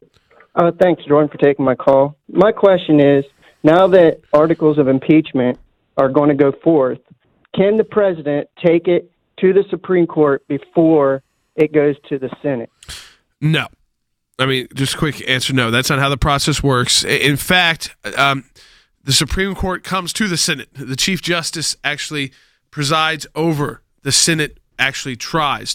Thanks, Jordan, for taking my call. My question is, now that articles of impeachment are going to go forth, can the president take it to the Supreme Court before it goes to the Senate? No. I mean, just a quick answer, no. That's not how the process works. In fact, the Supreme Court comes to the Senate. The Chief Justice actually presides over the Senate. Actually tries.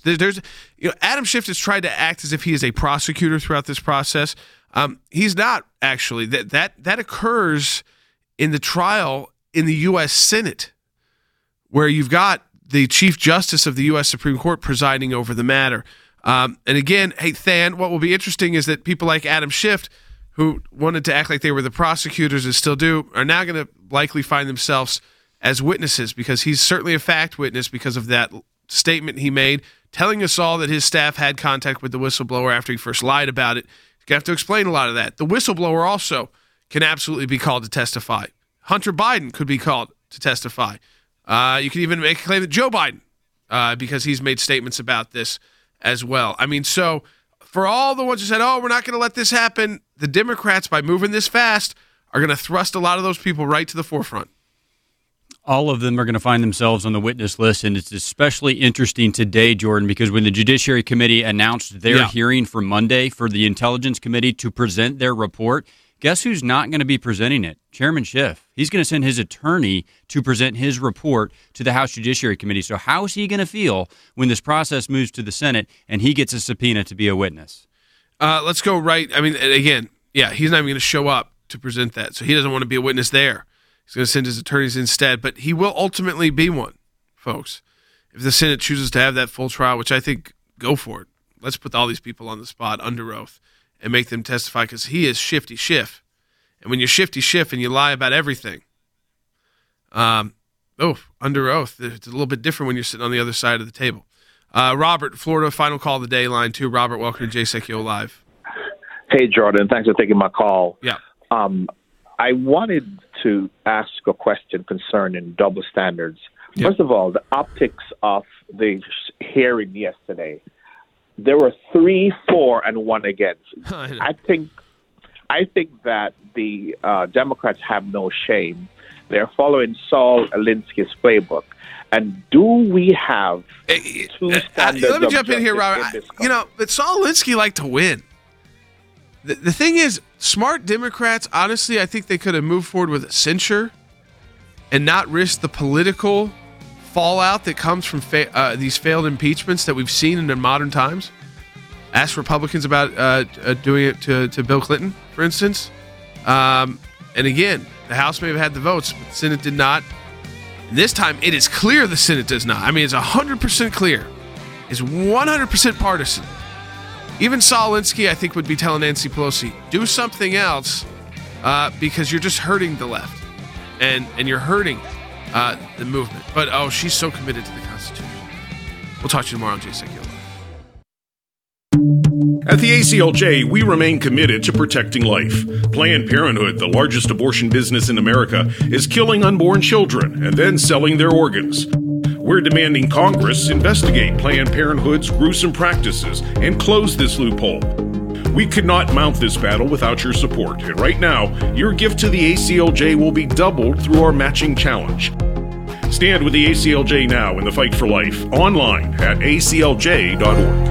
Adam Schiff has tried to act as if he is a prosecutor throughout this process. He's not actually. That occurs in the trial in the U.S. Senate, where you've got the Chief Justice of the U.S. Supreme Court presiding over the matter. And again, hey, Than, what will be interesting is that people like Adam Schiff, who wanted to act like they were the prosecutors and still do, are now going to likely find themselves as witnesses, because he's certainly a fact witness because of that statement he made, telling us all that his staff had contact with the whistleblower after he first lied about it. He's going to have to explain a lot of that. The whistleblower also can absolutely be called to testify. Hunter Biden could be called to testify. You can even make a claim that Joe Biden, because he's made statements about this as well. I mean, so for all the ones who said, oh, we're not going to let this happen, the Democrats, by moving this fast, are going to thrust a lot of those people right to the forefront. All of them are going to find themselves on the witness list, and it's especially interesting today, Jordan, because when the Judiciary Committee announced their hearing for Monday for the Intelligence Committee to present their report, guess who's not going to be presenting it? Chairman Schiff. He's going to send his attorney to present his report to the House Judiciary Committee. So how is he going to feel when this process moves to the Senate and he gets a subpoena to be a witness? Let's go right. I mean, again, he's not even going to show up to present that, so he doesn't want to be a witness there. He's going to send his attorneys instead, but he will ultimately be one, folks. If the Senate chooses to have that full trial, which I think, go for it. Let's put all these people on the spot under oath and make them testify, because he is Shifty Schiff. And when you're Shifty Schiff and you lie about everything, under oath, it's a little bit different when you're sitting on the other side of the table. Robert, Florida, final call of the day, line 2. Robert, welcome to JSECO Live. Hey, Jordan. Thanks for taking my call. Yeah. I wanted to ask a question concerning double standards. Yep. First of all, the optics of the hearing yesterday. There were 3 for, and 1 against. I think that the Democrats have no shame. They're following Saul Alinsky's playbook. And do we have 2 standards? Let me jump in here, Robert. But Saul Alinsky liked to win. The thing is, smart Democrats, honestly, I think they could have moved forward with a censure and not risk the political fallout that comes from these failed impeachments that we've seen in the modern times. Ask Republicans about doing it to Bill Clinton, for instance. And again, the House may have had the votes, but the Senate did not. And this time, it is clear the Senate does not. I mean, it's 100% clear. It's 100% partisan. Even Saul Alinsky, I think, would be telling Nancy Pelosi, do something else because you're just hurting the left and you're hurting the movement. But, she's so committed to the Constitution. We'll talk to you tomorrow on JSECO. At the ACLJ, we remain committed to protecting life. Planned Parenthood, the largest abortion business in America, is killing unborn children and then selling their organs. We're demanding Congress investigate Planned Parenthood's gruesome practices and close this loophole. We could not mount this battle without your support, and right now, your gift to the ACLJ will be doubled through our matching challenge. Stand with the ACLJ now in the fight for life, online at aclj.org.